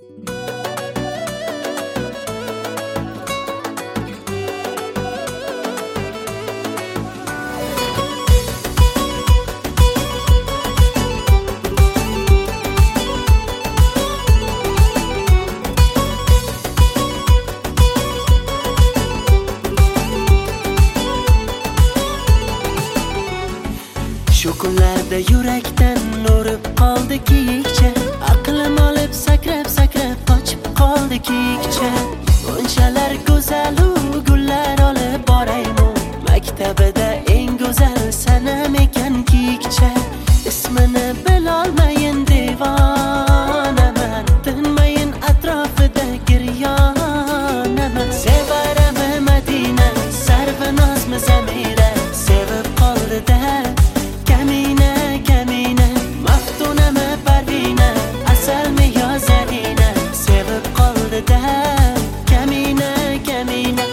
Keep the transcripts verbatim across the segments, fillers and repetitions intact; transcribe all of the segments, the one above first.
Shu kunlarda yurakdan urib qoldi kiyikcha, aqlim olib sakrab sakrab qochib qoldi kiyikcha. Bunchalar go'zal u gullar olib boraymi, maktabida eng go'zal sanam ekan kiyikcha. Ismini bilolmayin devonaman, tinmayin atrofida giryonaman. Sevarami Madina, sarvinozmi Zamira, sevib qoldi-da Kamina, Kamina, Maftunami Parvina, asalmi yo Zarina, sevib qoldi-da Kamina, Kamina.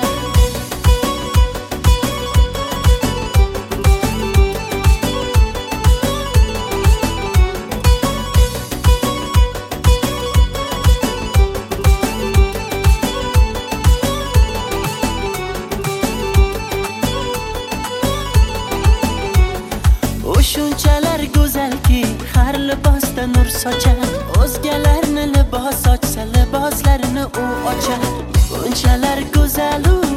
U shunchalar go'zalki, har libosda nur sochar. O'zgalarni libos ochsa, liboslarini u ochar. Bunchalar go'zal u